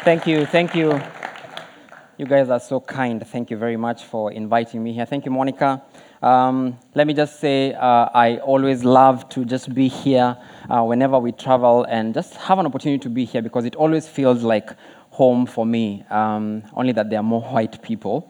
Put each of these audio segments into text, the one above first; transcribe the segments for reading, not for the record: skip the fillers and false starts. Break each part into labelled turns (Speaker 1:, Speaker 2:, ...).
Speaker 1: Thank you. Thank you. You guys are so kind. Thank you very much for inviting me here. Thank you, Monica. Let me just say, I always love to just be here whenever we travel and just have an opportunity to be here because it always feels like home for me, only that there are more white people.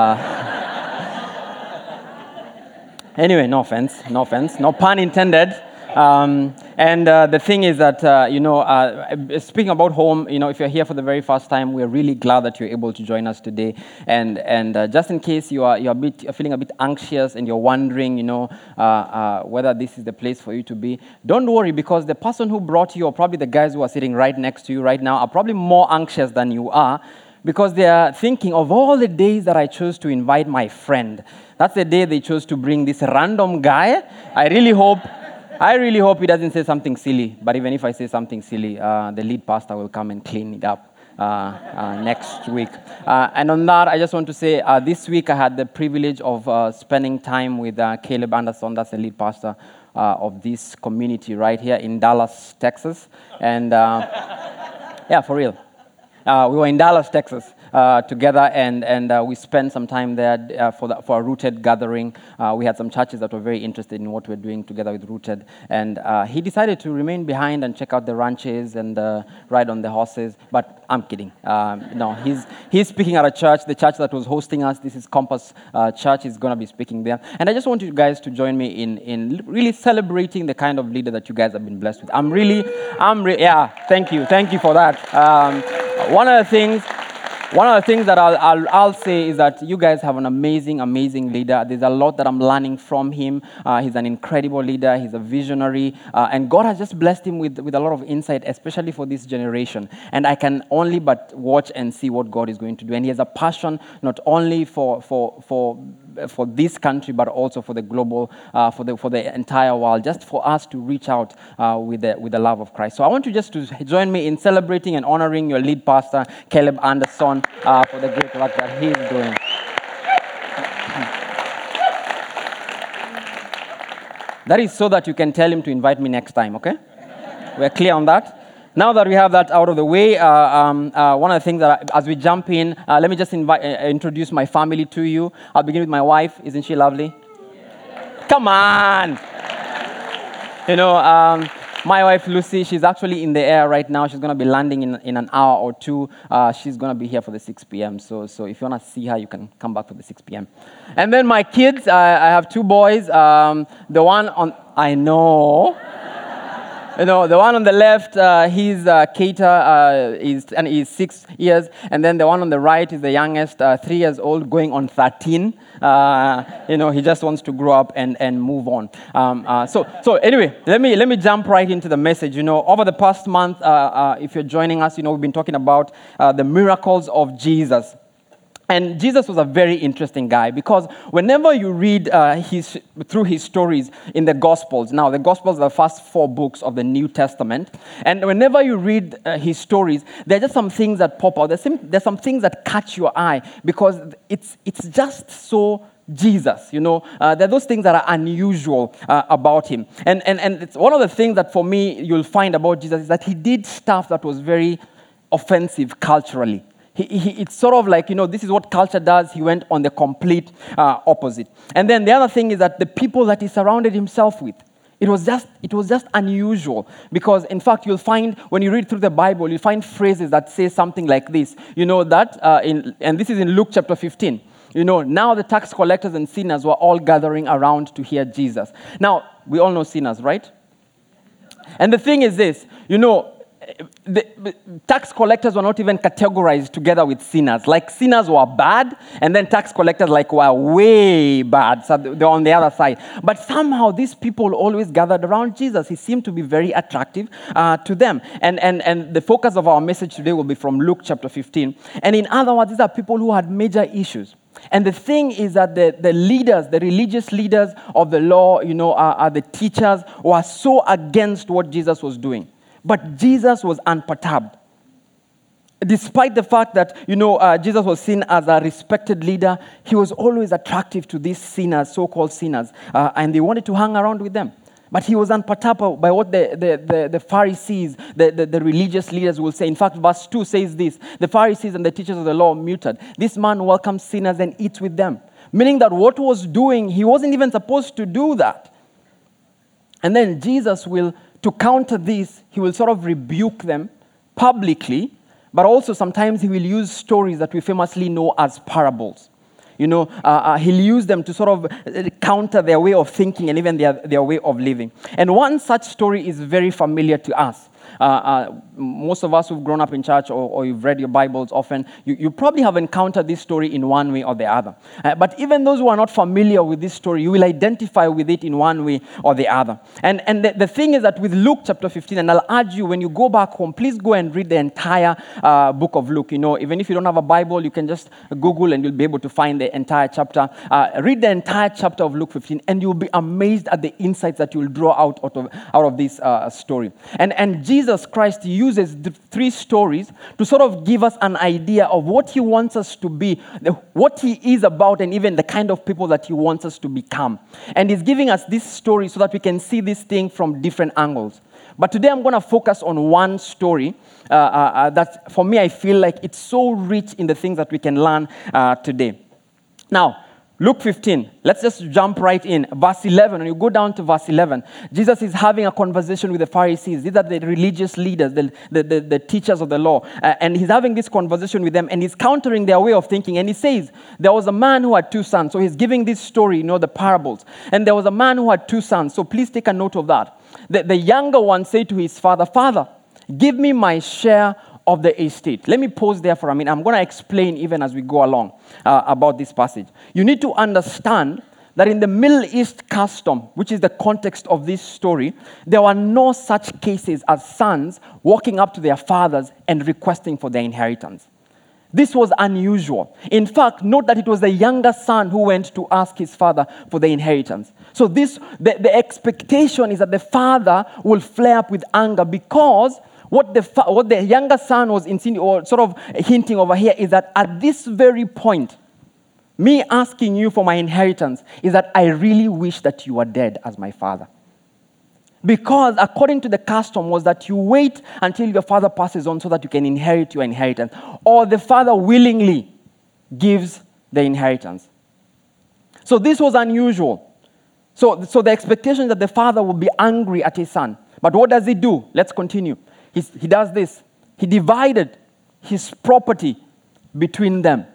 Speaker 1: Anyway, no offense, no pun intended. And the thing is that, speaking about home, if you're here for the very first time, we're really glad that you're able to join us today. And just in case you're feeling a bit anxious and you're wondering, whether this is the place for you to be, don't worry, because the person who brought you, or probably the guys who are sitting right next to you right now, are probably more anxious than you are, because they are thinking of all the days that I chose to invite my friend. That's the day they chose to bring this random guy. I really hope he doesn't say something silly. But even if I say something silly, the lead pastor will come and clean it up next week. And on that, I just want to say, this week I had the privilege of spending time with Caleb Anderson. That's the lead pastor of this community right here in Dallas, Texas. And yeah, for real. We were in Dallas, Texas, together, and we spent some time there for a Rooted gathering. We had some churches that were very interested in what we're doing together with Rooted, and he decided to remain behind and check out the ranches and ride on the horses. But I'm kidding. No, he's speaking at a church, the church that was hosting us. This is Compass Church. He's going to be speaking there, and I just want you guys to join me in really celebrating the kind of leader that you guys have been blessed with. Yeah. Thank you for that. One of the things that I'll say is that you guys have an amazing leader. There's a lot that I'm learning from him. He's an incredible leader. He's a visionary. And God has just blessed him with a lot of insight, especially for this generation. And I can only but watch and see what God is going to do. And he has a passion not only for this country, but also for the global, for the entire world, just for us to reach out with the love of Christ. So I want you just to join me in celebrating and honoring your lead pastor, Caleb Anderson, for the great work that he is doing. That is so that you can tell him to invite me next time, okay? We're clear on that? Now that we have that out of the way, one of the things that, as we jump in, let me just introduce my family to you. I'll begin with my wife. Isn't she lovely? Yeah. Come on! My wife, Lucy, she's actually in the air right now. She's going to be landing in an hour or two. She's going to be here for the 6 p.m. So if you want to see her, you can come back for the 6 p.m. And then my kids, I have two boys. The one on... I know... the one on the left, he's Keita, he's 6 years, and then the one on the right is the youngest, 3 years old, going on 13. He just wants to grow up and move on. So anyway, let me jump right into the message. Over the past month, if you're joining us, we've been talking about the miracles of Jesus. And Jesus was a very interesting guy because whenever you read through his stories in the Gospels, now the Gospels are the first 4 books of the New Testament, and whenever you read his stories, there are just some things that pop out. There's some things that catch your eye because it's just so Jesus, there are those things that are unusual about him. And it's one of the things that for me you'll find about Jesus is that he did stuff that was very offensive culturally. It's sort of like, this is what culture does. He went on the complete opposite. And then the other thing is that the people that he surrounded himself with, it was just unusual. Because, in fact, you'll find, when you read through the Bible, you'll find phrases that say something like this. And this is in Luke chapter 15. Now the tax collectors and sinners were all gathering around to hear Jesus. Now, we all know sinners, right? And the thing is this, the tax collectors were not even categorized together with sinners. Like sinners were bad, and then tax collectors were way bad. So they're on the other side. But somehow these people always gathered around Jesus. He seemed to be very attractive to them. And the focus of our message today will be from Luke chapter 15. And in other words, these are people who had major issues. And the thing is that the leaders, the religious leaders of the law, are the teachers who are so against what Jesus was doing. But Jesus was unperturbed. Despite the fact that, Jesus was seen as a respected leader, he was always attractive to these sinners, so-called sinners, and they wanted to hang around with them. But he was unperturbed by what the Pharisees, the religious leaders will say. In fact, verse 2 says this: the Pharisees and the teachers of the law muted. This man welcomes sinners and eats with them. Meaning that what was doing, he wasn't even supposed to do that. And then Jesus will, to counter this, he will sort of rebuke them publicly, but also sometimes he will use stories that we famously know as parables. He'll use them to sort of counter their way of thinking and even their way of living. And one such story is very familiar to us. Most of us who've grown up in church or you've read your Bibles often, you probably have encountered this story in one way or the other. But even those who are not familiar with this story, you will identify with it in one way or the other. And the thing is that with Luke chapter 15, and I'll urge you, when you go back home, please go and read the entire book of Luke. Even if you don't have a Bible, you can just Google and you'll be able to find the entire chapter. Read the entire chapter of Luke 15, and you'll be amazed at the insights that you'll draw out of this story. And Jesus Christ uses the three stories to sort of give us an idea of what he wants us to be, what he is about, and even the kind of people that he wants us to become. And he's giving us this story so that we can see this thing from different angles. But today I'm going to focus on one story that, for me, I feel like it's so rich in the things that we can learn today. Now, Luke 15, let's just jump right in. Verse 11, when you go down to verse 11, Jesus is having a conversation with the Pharisees. These are the religious leaders, the teachers of the law. And he's having this conversation with them, and he's countering their way of thinking. And he says, there was a man who had two sons. So he's giving this story, the parables. And there was a man who had two sons. So please take a note of that. The younger one said to his father, "Father, give me my share of the estate." Let me pause there for a minute. I'm going to explain even as we go along about this passage. You need to understand that in the Middle East custom, which is the context of this story, there were no such cases as sons walking up to their fathers and requesting for their inheritance. This was unusual. In fact, note that it was the younger son who went to ask his father for the inheritance. So the expectation is that the father will flare up with anger, because what the younger son was sort of hinting over here is that at this very point, me asking you for my inheritance is that I really wish that you were dead as my father. Because according to the custom was that you wait until your father passes on so that you can inherit your inheritance. Or the father willingly gives the inheritance. So this was unusual. So the expectation is that the father will be angry at his son. But what does he do? Let's continue. He does this. He divided his property between them.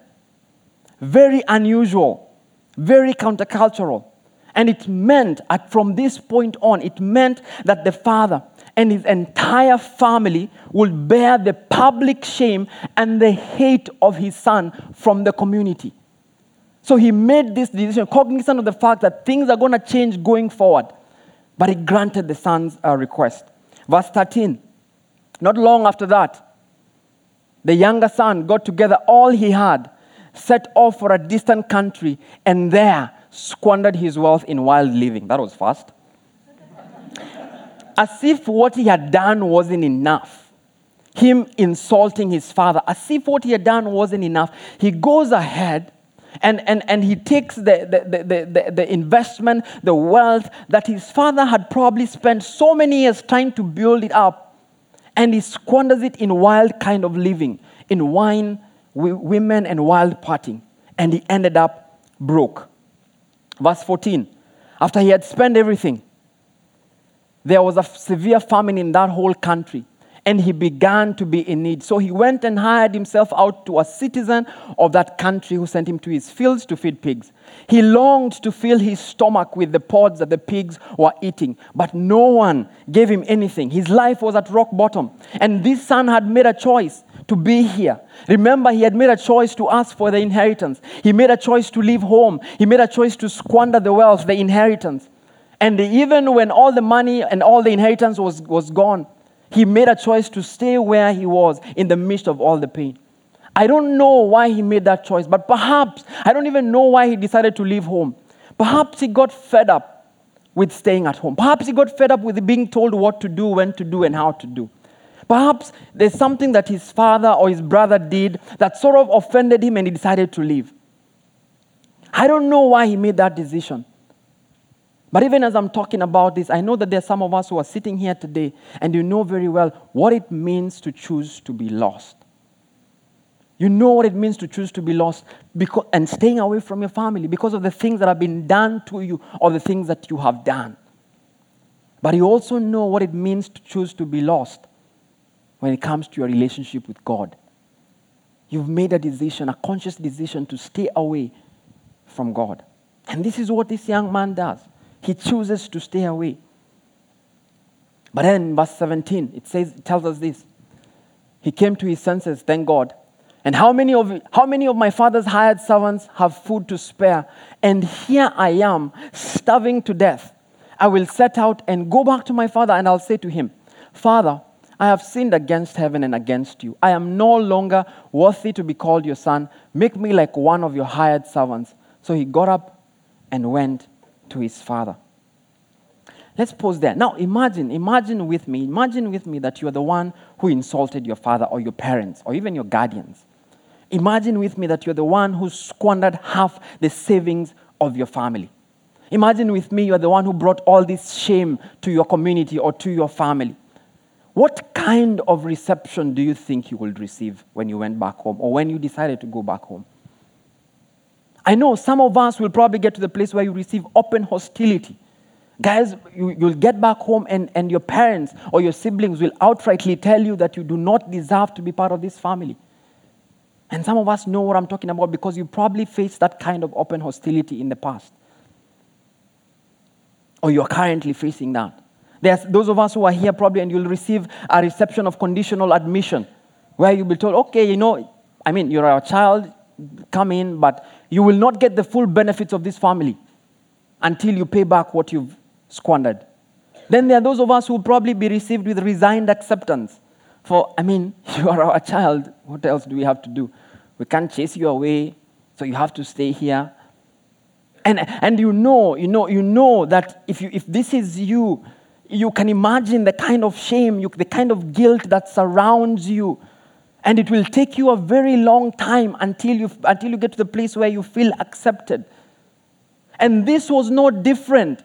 Speaker 1: Very unusual, very countercultural. And it meant, from this point on, it meant that the father and his entire family would bear the public shame and the hate of his son from the community. So he made this decision, cognizant of the fact that things are going to change going forward. But he granted the son's request. Verse 13. Not long after that, the younger son got together all he had, set off for a distant country, and there squandered his wealth in wild living. That was fast. As if what he had done wasn't enough. Him insulting his father, as if what he had done wasn't enough, he goes ahead and he takes the investment, the wealth that his father had probably spent so many years trying to build it up, and he squanders it in wild kind of living, in wine, women, and wild partying. And he ended up broke. Verse 14. After he had spent everything, there was a severe famine in that whole country, and he began to be in need. So he went and hired himself out to a citizen of that country who sent him to his fields to feed pigs. He longed to fill his stomach with the pods that the pigs were eating, but no one gave him anything. His life was at rock bottom. And this son had made a choice to be here. Remember, he had made a choice to ask for the inheritance. He made a choice to leave home. He made a choice to squander the wealth, the inheritance. And even when all the money and all the inheritance was gone, he made a choice to stay where he was in the midst of all the pain. I don't know why he made that choice, but perhaps, I don't even know why he decided to leave home. Perhaps he got fed up with staying at home. Perhaps he got fed up with being told what to do, when to do, and how to do. Perhaps there's something that his father or his brother did that sort of offended him and he decided to leave. I don't know why he made that decision. But even as I'm talking about this, I know that there are some of us who are sitting here today and you know very well what it means to choose to be lost. You know what it means to choose to be lost and staying away from your family because of the things that have been done to you or the things that you have done. But you also know what it means to choose to be lost when it comes to your relationship with God. You've made a decision, a conscious decision to stay away from God. And this is what this young man does. He chooses to stay away. But then in verse 17, it tells us this. He came to his senses, thank God. And how many of my father's hired servants have food to spare? And here I am, starving to death. I will set out and go back to my father, and I'll say to him, Father, I have sinned against heaven and against you. I am no longer worthy to be called your son. Make me like one of your hired servants. So he got up and went to his father. Let's pause there. Now imagine with me that you are the one who insulted your father or your parents or even your guardians. Imagine with me that you're the one who squandered half the savings of your family. Imagine with me you're the one who brought all this shame to your community or to your family. What kind of reception do you think you will receive when you went back home or when you decided to go back home? I know some of us will probably get to the place where you receive open hostility. Guys, you'll get back home and your parents or your siblings will outrightly tell you that you do not deserve to be part of this family. And some of us know what I'm talking about because you probably faced that kind of open hostility in the past. Or you're currently facing that. There's those of us who are here probably and you'll receive a reception of conditional admission where you'll be told, okay, you're a child, come in, but you will not get the full benefits of this family until you pay back what you've squandered. Then there are those of us who will probably be received with resigned acceptance. You are our child. What else do we have to do? We can't chase you away, so you have to stay here. And you know that if this is you, you can imagine the kind of shame, the kind of guilt that surrounds you. And it will take you a very long time until you get to the place where you feel accepted. And this was no different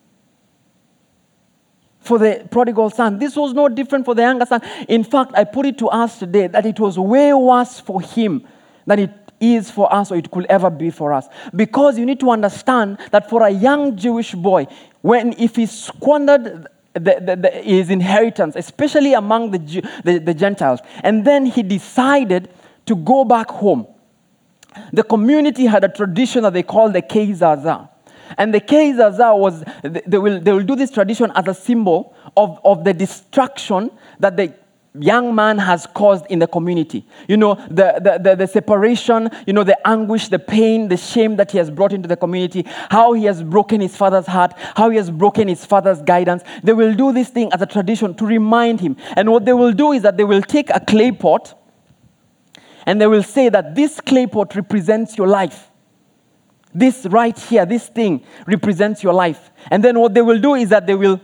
Speaker 1: for the prodigal son. This was no different for the younger son. In fact, I put it to us today that it was way worse for him than it is for us or it could ever be for us. Because you need to understand that for a young Jewish boy, if he squandered his inheritance, especially among the Gentiles, and then he decided to go back home, the community had a tradition that they called the Kei Zazah. And the Kei Zazah was, they will do this tradition as a symbol of the destruction that the young man has caused in the community. The separation, the anguish, the pain, the shame that he has brought into the community, how he has broken his father's heart, how he has broken his father's guidance. They will do this thing as a tradition to remind him. And what they will do is that they will take a clay pot and they will say that this clay pot represents your life. This right here, this thing represents your life. And then what they will do is that they will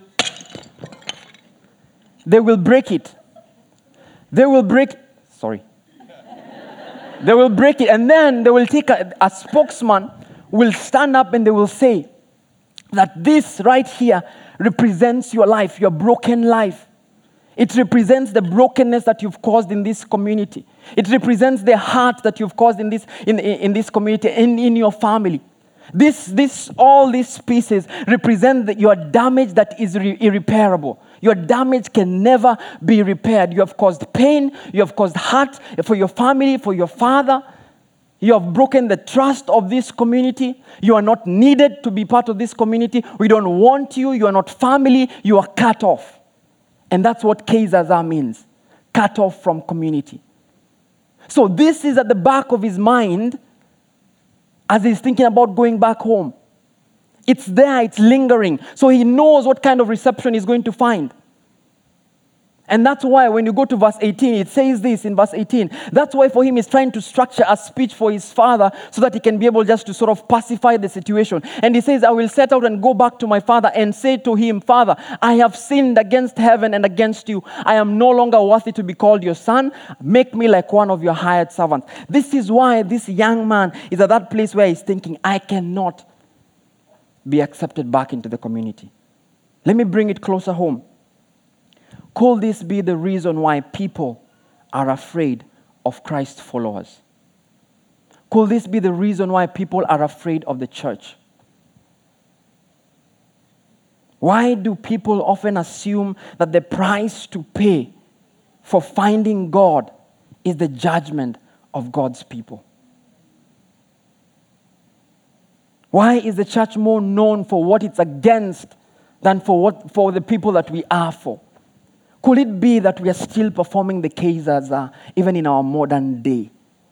Speaker 1: break it. They will break it, and then they will take a spokesman will stand up and they will say that this right here represents your life, your broken life. It represents the brokenness that you've caused in this community. It represents the hurt that you've caused in this community, in your family. All these pieces represent your damage that is irreparable. Your damage can never be repaired. You have caused pain. You have caused hurt for your family, for your father. You have broken the trust of this community. You are not needed to be part of this community. We don't want you. You are not family. You are cut off. And that's what Kei Zazah means. Cut off from community. So this is at the back of his mind as he's thinking about going back home. It's there, it's lingering. So he knows what kind of reception he's going to find. And that's why when you go to verse 18, it says this in verse 18. That's why for him he's trying to structure a speech for his father so that he can be able just to sort of pacify the situation. And he says, I will set out and go back to my father and say to him, Father, I have sinned against heaven and against you. I am no longer worthy to be called your son. Make me like one of your hired servants. This is why this young man is at that place where he's thinking, I cannot be accepted back into the community. Let me bring it closer home. Could this be the reason why people are afraid of Christ followers? Could this be the reason why people are afraid of the church? Why do people often assume that the price to pay for finding God is the judgment of God's people? Why is the church more known for what it's against than for the people that we are for? Could it be that we are still performing the case as even in our modern day?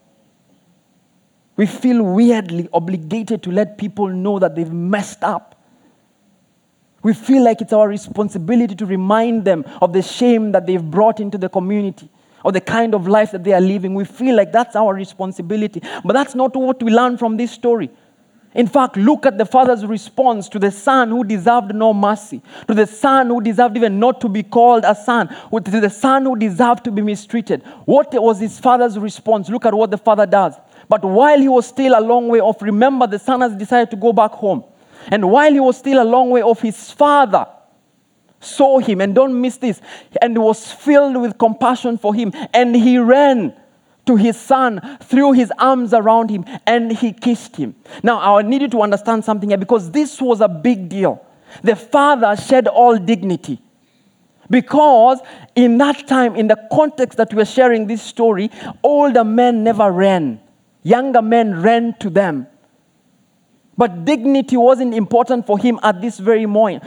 Speaker 1: We feel weirdly obligated to let people know that they've messed up. We feel like it's our responsibility to remind them of the shame that they've brought into the community or the kind of life that they are living. We feel like that's our responsibility. But that's not what we learn from this story. In fact, look at the father's response to the son who deserved no mercy, to the son who deserved even not to be called a son, to the son who deserved to be mistreated. What was his father's response? Look at what the father does. But while he was still a long way off, remember the son has decided to go back home. And while he was still a long way off, his father saw him, and don't miss this, and was filled with compassion for him, and he ran to his son, threw his arms around him, and he kissed him. Now, I need you to understand something here, because this was a big deal. The father shed all dignity. Because in that time, in the context that we're sharing this story, older men never ran. Younger men ran to them. But dignity wasn't important for him at this very point.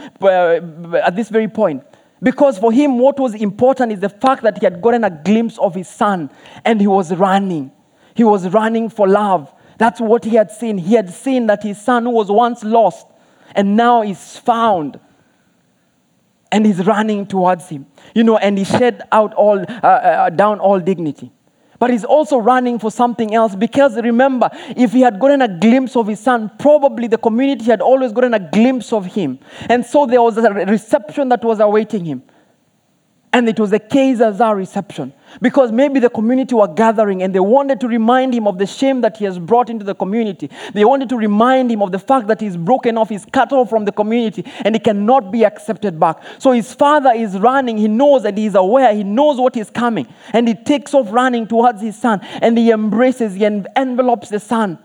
Speaker 1: Because for him, what was important is the fact that he had gotten a glimpse of his son and he was running. He was running for love. That's what he had seen. He had seen that his son, who was once lost and now is found, and he's running towards him. And he shed out down all dignity. But he's also running for something else, because remember, if he had gotten a glimpse of his son, probably the community had always gotten a glimpse of him. And so there was a reception that was awaiting him. And it was a Kaiser reception, because maybe the community were gathering and they wanted to remind him of the shame that he has brought into the community. They wanted to remind him of the fact that he's broken off, he's cut off from the community, and he cannot be accepted back. So his father is running. He knows and he's aware. He knows what is coming. And he takes off running towards his son, and he embraces, he envelopes the son.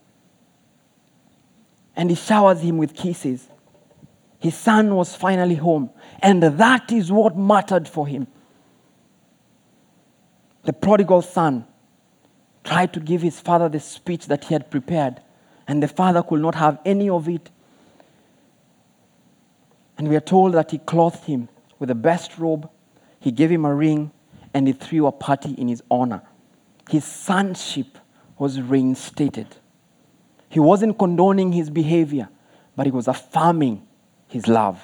Speaker 1: And he showers him with kisses. His son was finally home. And that is what mattered for him. The prodigal son tried to give his father the speech that he had prepared, and the father could not have any of it. And we are told that he clothed him with the best robe, he gave him a ring, and he threw a party in his honor. His sonship was reinstated. He wasn't condoning his behavior, but he was affirming his love.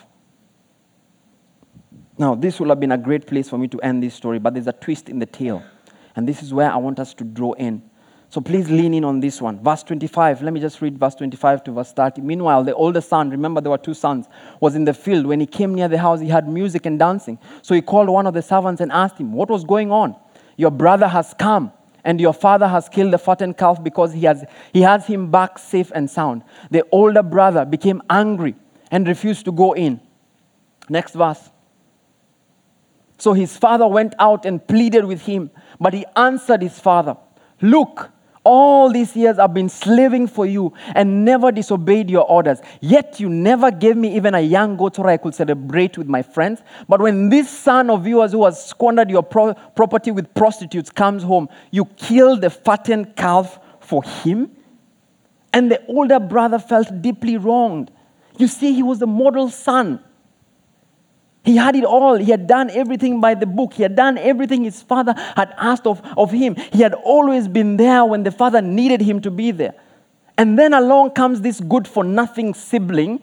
Speaker 1: Now, this would have been a great place for me to end this story, but there's a twist in the tale. And this is where I want us to draw in. So please lean in on this one. Verse 25, let me just read verse 25 to verse 30. Meanwhile, the older son, remember there were two sons, was in the field. When he came near the house, he heard music and dancing. So he called one of the servants and asked him, "What was going on?" "Your brother has come, and your father has killed the fattened calf because he has him back safe and sound." The older brother became angry and refused to go in. Next verse. So his father went out and pleaded with him, but he answered his father, "Look, all these years I've been slaving for you and never disobeyed your orders. Yet you never gave me even a young goat so I could celebrate with my friends. But when this son of yours who has squandered your property with prostitutes comes home, you kill the fattened calf for him?" And the older brother felt deeply wronged. You see, he was the model son. He had it all. He had done everything by the book. He had done everything his father had asked of him. He had always been there when the father needed him to be there. And then along comes this good-for-nothing sibling.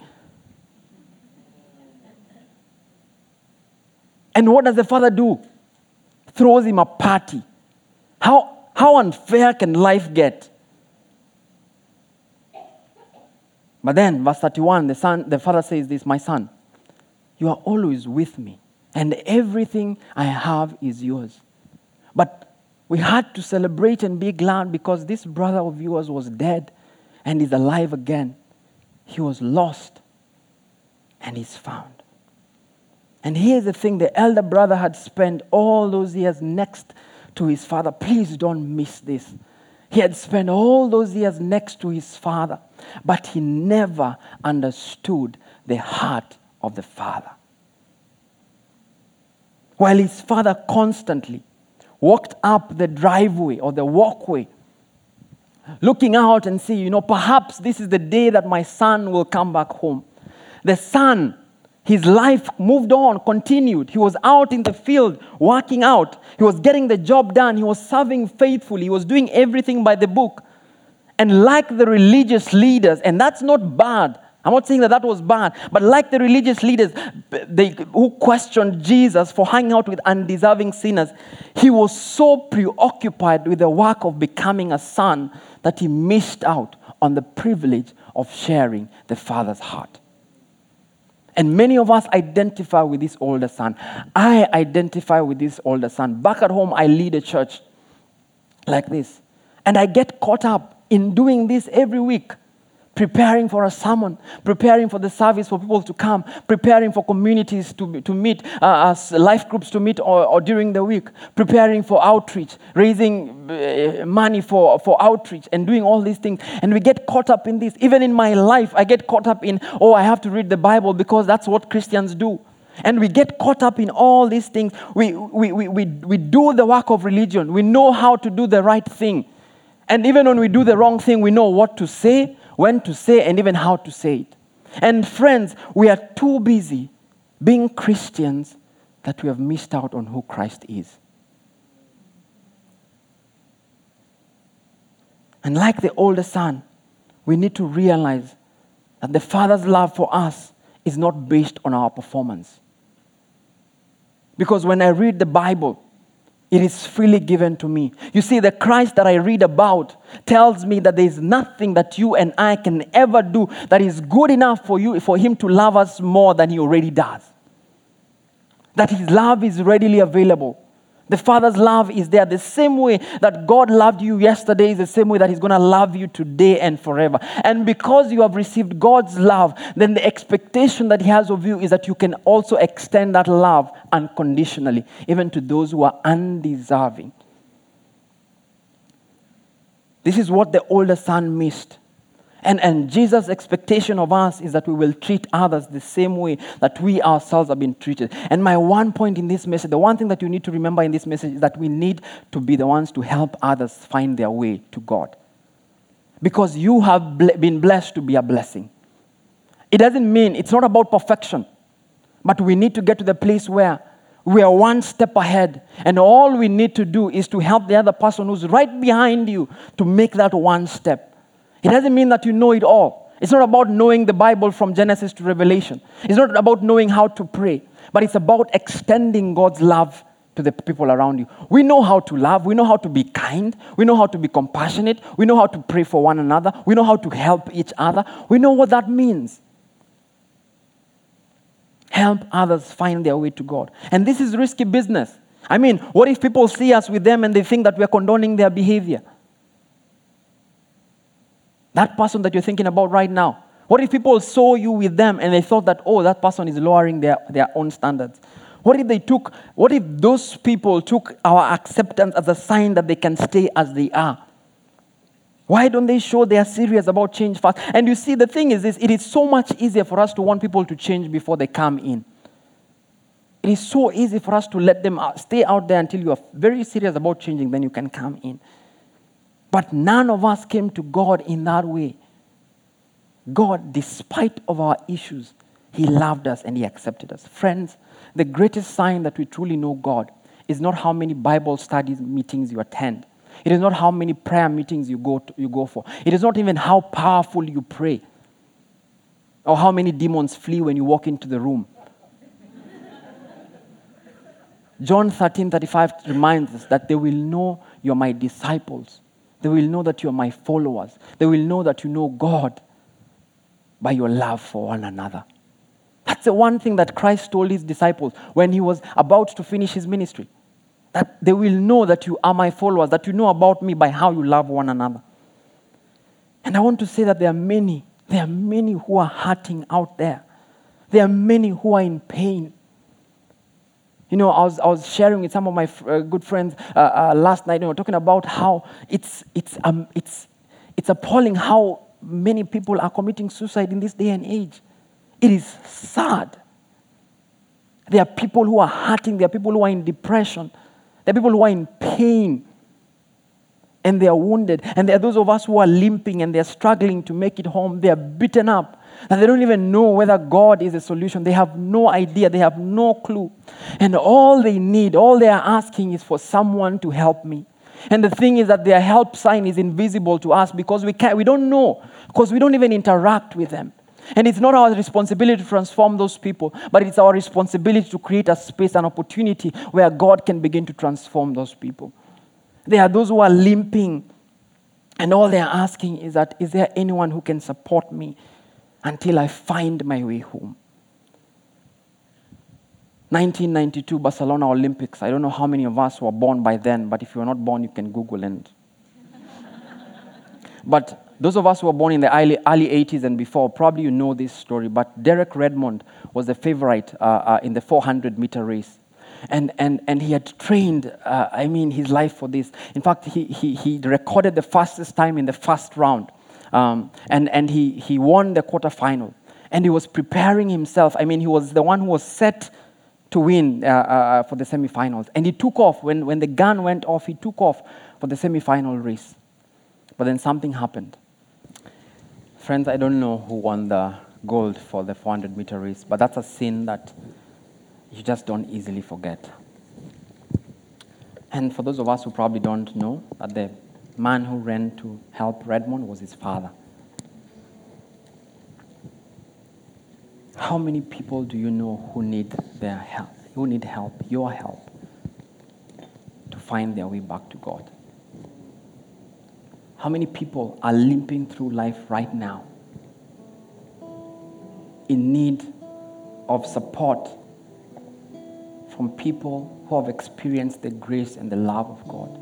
Speaker 1: And what does the father do? Throws him a party. How unfair can life get? But then, verse 31, the father says this, "My son, you are always with me, and everything I have is yours. But we had to celebrate and be glad because this brother of yours was dead and is alive again. He was lost and he's found. And here's the thing, the elder brother had spent all those years next to his father. Please don't miss this. He had spent all those years next to his father, but he never understood the heart of the father. While his father constantly walked up the driveway or the walkway, looking out and see, perhaps this is the day that my son will come back home. The son, his life moved on, continued. He was out in the field, working out. He was getting the job done. He was serving faithfully. He was doing everything by the book. And like the religious leaders, and that's not bad. I'm not saying that was bad. But like the religious leaders who questioned Jesus for hanging out with undeserving sinners, he was so preoccupied with the work of becoming a son that he missed out on the privilege of sharing the Father's heart. And many of us identify with this older son. I identify with this older son. Back at home, I lead a church like this. And I get caught up in doing this every week. Preparing for a sermon, preparing for the service for people to come, preparing for communities to meet, life groups to meet or during the week, preparing for outreach, raising money for outreach and doing all these things. And we get caught up in this. Even in my life, I get caught up in, I have to read the Bible because that's what Christians do. And we get caught up in all these things. We do the work of religion. We know how to do the right thing. And even when we do the wrong thing, we know what to say, when to say, and even how to say it. And friends, we are too busy being Christians that we have missed out on who Christ is. And like the older son, we need to realize that the Father's love for us is not based on our performance. Because when I read the Bible, it is freely given to me. You see, the Christ that I read about tells me that there is nothing that you and I can ever do that is good enough for him to love us more than he already does. That his love is readily available. The Father's love is there. The same way that God loved you yesterday is the same way that he's going to love you today and forever. And because you have received God's love, then the expectation that he has of you is that you can also extend that love unconditionally, even to those who are undeserving. This is what the older son missed. And Jesus' expectation of us is that we will treat others the same way that we ourselves have been treated. And my one point in this message, the one thing that you need to remember in this message is that we need to be the ones to help others find their way to God. Because you have been blessed to be a blessing. It doesn't mean, it's not about perfection. But we need to get to the place where we are one step ahead. And all we need to do is to help the other person who's right behind you to make that one step. It doesn't mean that you know it all. It's not about knowing the Bible from Genesis to Revelation. It's not about knowing how to pray. But it's about extending God's love to the people around you. We know how to love. We know how to be kind. We know how to be compassionate. We know how to pray for one another. We know how to help each other. We know what that means. Help others find their way to God. And this is risky business. I mean, what if people see us with them and they think that we are condoning their behavior? That person that you're thinking about right now. What if people saw you with them and they thought that, that person is lowering their own standards? What if those people took our acceptance as a sign that they can stay as they are? Why don't they show they are serious about change fast? And you see, the thing is this, it is so much easier for us to want people to change before they come in. It is so easy for us to let them stay out there until you are very serious about changing, then you can come in. But none of us came to God in that way. God, despite of our issues, he loved us and he accepted us. Friends, the greatest sign that we truly know God is not how many Bible studies meetings you attend. It is not how many prayer meetings you go for. It is not even how powerful you pray or how many demons flee when you walk into the room. John 13:35 reminds us that they will know you're my disciples. They will know that you're my followers. They will know that you know God by your love for one another. That's the one thing that Christ told his disciples when he was about to finish his ministry. That they will know that you are my followers, that you know about me by how you love one another. And I want to say that there are many who are hurting out there There are many who are in pain. You know, I was sharing with some of my good friends last night, talking about how it's appalling how many people are committing suicide in this day and age. It is sad. There are people who are hurting. There are people who are in depression. There are people who are in pain. And they are wounded. And there are those of us who are limping and they are struggling to make it home. They are beaten up. And they don't even know whether God is a solution. They have no idea. They have no clue. And all they need, all they are asking is for someone to help me. And the thing is that their help sign is invisible to us because we don't know, because we don't even interact with them. And it's not our responsibility to transform those people, but it's our responsibility to create a space, an opportunity where God can begin to transform those people. There are those who are limping, and all they are asking is that, is there anyone who can support me until I find my way home? 1992 Barcelona Olympics. I don't know how many of us were born by then, but if you were not born, you can Google it. But those of us who were born in the early 80s and before, probably you know this story, but Derek Redmond was the favorite in the 400-meter race. And he had trained, his life for this. In fact, he recorded the fastest time in the first round. And he won the quarterfinal. And he was preparing himself. He was the one who was set to win for the semifinals. And he took off. When the gun went off, he took off for the semifinal race. But then something happened. Friends, I don't know who won the gold for the 400-meter race, but that's a sin that you just don't easily forget. And for those of us who probably don't know, that the man who ran to help Redmond was his father. How many people do you know who need their help, your help, to find their way back to God? How many people are limping through life right now in need of support from people who have experienced the grace and the love of God?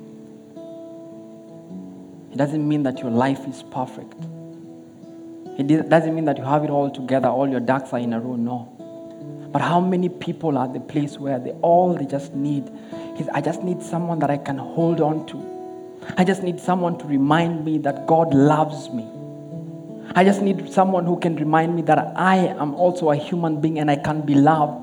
Speaker 1: It doesn't mean that your life is perfect. It doesn't mean that you have it all together, all your ducks are in a row, no. But how many people are at the place where they just need is, I just need someone that I can hold on to. I just need someone to remind me that God loves me. I just need someone who can remind me that I am also a human being and I can be loved.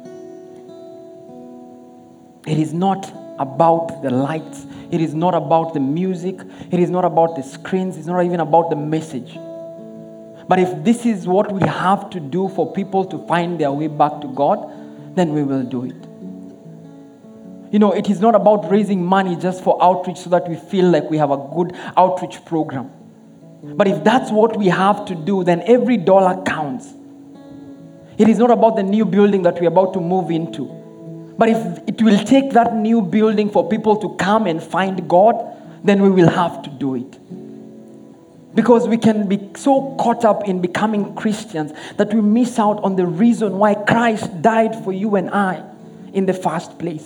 Speaker 1: It is not about the lights. It is not about the music. It is not about the screens. It's not even about the message. But if this is what we have to do for people to find their way back to God, then we will do it. It is not about raising money just for outreach so that we feel like we have a good outreach program. But if that's what we have to do, then every dollar counts. It is not about the new building that we're about to move into. But if it will take that new building for people to come and find God, then we will have to do it. Because we can be so caught up in becoming Christians that we miss out on the reason why Christ died for you and I in the first place.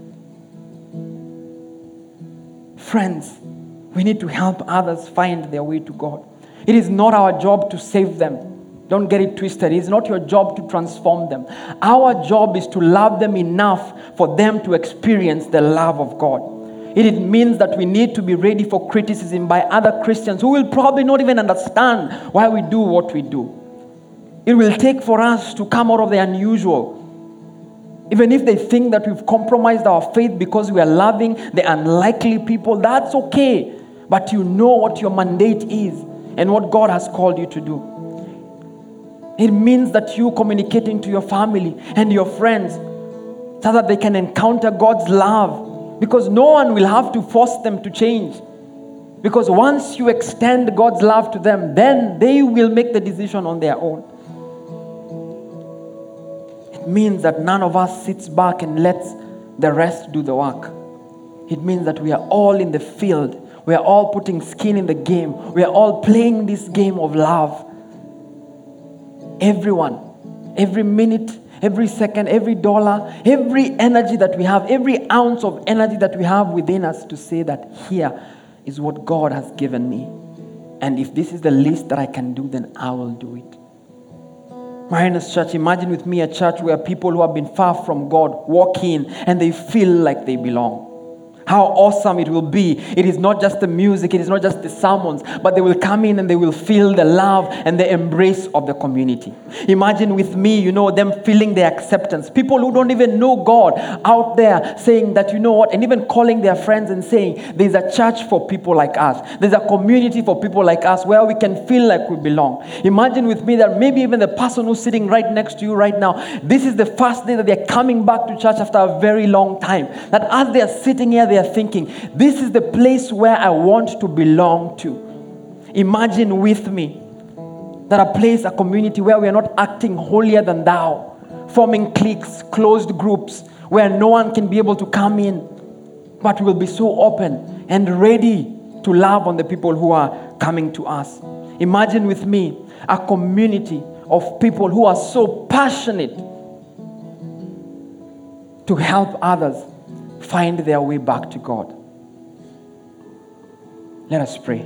Speaker 1: Friends, we need to help others find their way to God. It is not our job to save them. Don't get it twisted. It is not your job to transform them. Our job is to love them enough for them to experience the love of God. It means that we need to be ready for criticism by other Christians who will probably not even understand why we do what we do. It will take for us to come out of the unusual. Even if they think that we've compromised our faith because we are loving the unlikely people, that's okay. But you know what your mandate is and what God has called you to do. It means that you communicating to your family and your friends so that they can encounter God's love. Because no one will have to force them to change. Because once you extend God's love to them, then they will make the decision on their own. It means that none of us sits back and lets the rest do the work. It means that we are all in the field. We are all putting skin in the game. We are all playing this game of love. Everyone, every minute, every second, every dollar, every energy that we have, every ounce of energy that we have within us to say that here is what God has given me. And if this is the least that I can do, then I will do it.
Speaker 2: Mariners Church, imagine with me a church where people who have been far from God walk in and they feel like they belong. How awesome it will be. It is not just the music, it is not just the sermons, but they will come in and they will feel the love and the embrace of the community. Imagine with me, them feeling the acceptance. People who don't even know God out there saying that, and even calling their friends and saying, there's a church for people like us. There's a community for people like us where we can feel like we belong. Imagine with me that maybe even the person who's sitting right next to you right now, this is the first day that they're coming back to church after a very long time. That as they're sitting here, they're thinking, this is the place where I want to belong to. Imagine with me that a place, a community where we are not acting holier than thou, forming cliques, closed groups, where no one can be able to come in, but we'll be so open and ready to love on the people who are coming to us. Imagine with me a community of people who are so passionate to help others find their way back to God. Let us pray.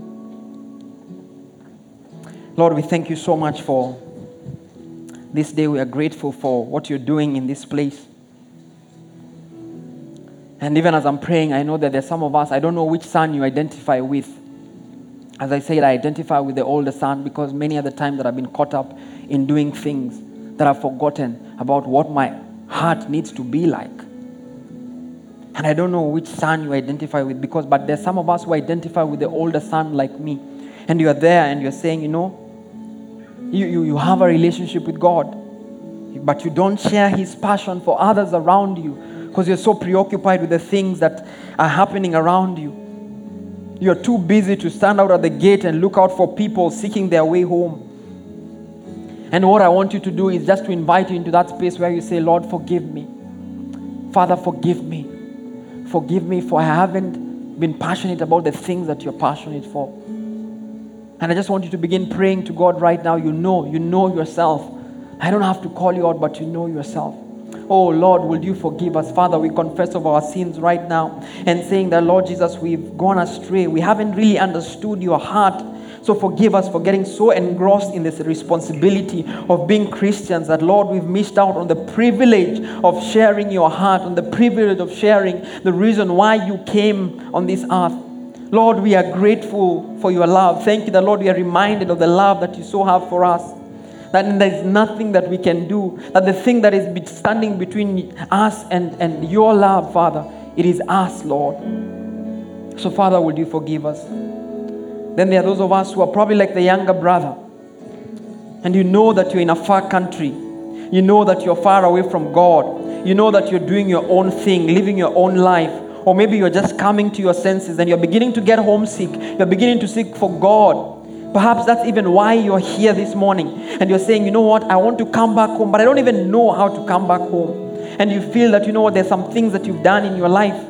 Speaker 2: Lord, we thank you so much for this day. We are grateful for what you're doing in this place. And even as I'm praying, I know that there's some of us, I don't know which son you identify with. As I said, I identify with the older son because many of the times that I've been caught up in doing things that I've forgotten about what my heart needs to be like. And I don't know which son you identify with but there's some of us who identify with the older son like me. And you are there and you're saying, you have a relationship with God, but you don't share his passion for others around you because you're so preoccupied with the things that are happening around you. You're too busy to stand out at the gate and look out for people seeking their way home. And what I want you to do is just to invite you into that space where you say, Lord, forgive me. Father, forgive me. Forgive me for I haven't been passionate about the things that you're passionate for. And I just want you to begin praying to God right now. You know yourself. I don't have to call you out, but you know yourself. Oh Lord, will you forgive us? Father, we confess of our sins right now and saying that, Lord Jesus, we've gone astray. We haven't really understood your heart. So forgive us for getting so engrossed in this responsibility of being Christians that, Lord, we've missed out on the privilege of sharing your heart, on the privilege of sharing the reason why you came on this earth. Lord, we are grateful for your love. Thank you that, Lord, we are reminded of the love that you so have for us. That there is nothing that we can do. That the thing that is standing between us and your love, Father, it is us, Lord. So, Father, would you forgive us? Then there are those of us who are probably like the younger brother. And you know that you're in a far country. You know that you're far away from God. You know that you're doing your own thing, living your own life. Or maybe you're just coming to your senses and you're beginning to get homesick. You're beginning to seek for God. Perhaps that's even why you're here this morning. And you're saying, you know what, I want to come back home, but I don't even know how to come back home. And you feel that, there's some things that you've done in your life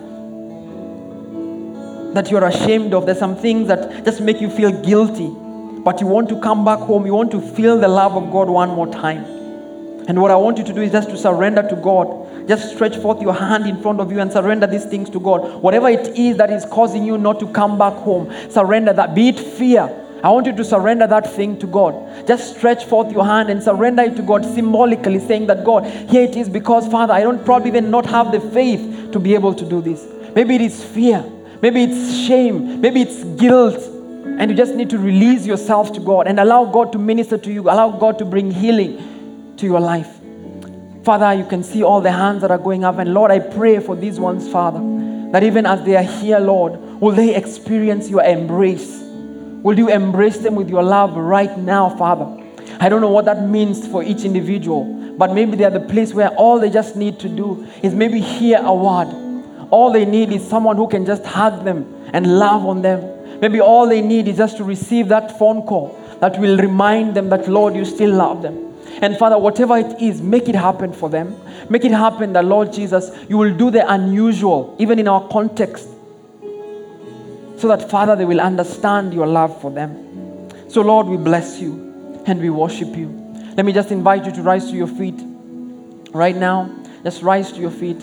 Speaker 2: that you're ashamed of. There's some things that just make you feel guilty. But you want to come back home. You want to feel the love of God one more time. And what I want you to do is just to surrender to God. Just stretch forth your hand in front of you and surrender these things to God. Whatever it is that is causing you not to come back home, surrender that. Be it fear. I want you to surrender that thing to God. Just stretch forth your hand and surrender it to God symbolically, saying that, God, here it is because, Father, I don't probably even not have the faith to be able to do this. Maybe it is fear. Maybe it's shame. Maybe it's guilt. And you just need to release yourself to God and allow God to minister to you. Allow God to bring healing to your life. Father, you can see all the hands that are going up. And Lord, I pray for these ones, Father, that even as they are here, Lord, will they experience your embrace? Will you embrace them with your love right now, Father? I don't know what that means for each individual, but maybe they are the place where all they just need to do is maybe hear a word. All they need is someone who can just hug them and love on them. Maybe all they need is just to receive that phone call that will remind them that, Lord, you still love them. And Father, whatever it is, make it happen for them. Make it happen that, Lord Jesus, you will do the unusual, even in our context, so that, Father, they will understand your love for them. So, Lord, we bless you and we worship you. Let me just invite you to rise to your feet right now. Just rise to your feet.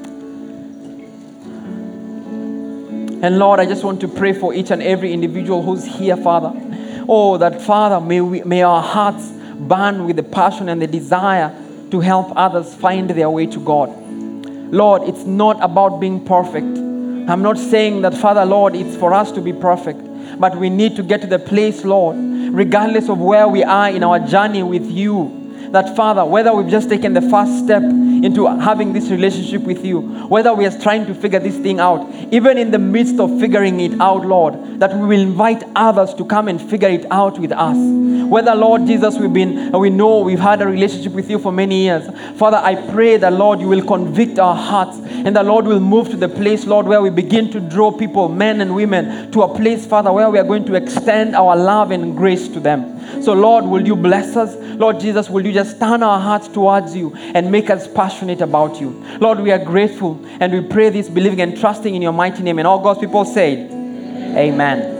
Speaker 2: And Lord, I just want to pray for each and every individual who's here, Father. Oh, that, Father, may our hearts burn with the passion and the desire to help others find their way to God. Lord, it's not about being perfect. I'm not saying that, Father, Lord, it's for us to be perfect. But we need to get to the place, Lord, regardless of where we are in our journey with you, that, Father, whether we've just taken the first step into having this relationship with you, whether we are trying to figure this thing out, even in the midst of figuring it out, Lord, that we will invite others to come and figure it out with us. Whether, Lord Jesus, we know we've had a relationship with you for many years. Father, I pray that, Lord, you will convict our hearts and the Lord will move to the place, Lord, where we begin to draw people, men and women, to a place, Father, where we are going to extend our love and grace to them. So, Lord, will you bless us? Lord Jesus, will you just turn our hearts towards you and make us passionate about you? Lord, we are grateful and we pray this believing and trusting in your mighty name. And all God's people said, Amen.